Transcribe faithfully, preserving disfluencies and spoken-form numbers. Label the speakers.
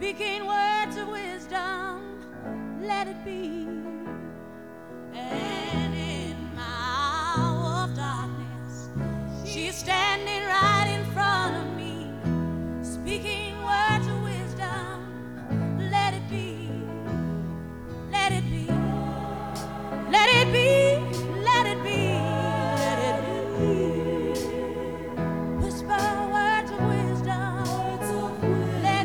Speaker 1: speaking words of wisdom, let it be. And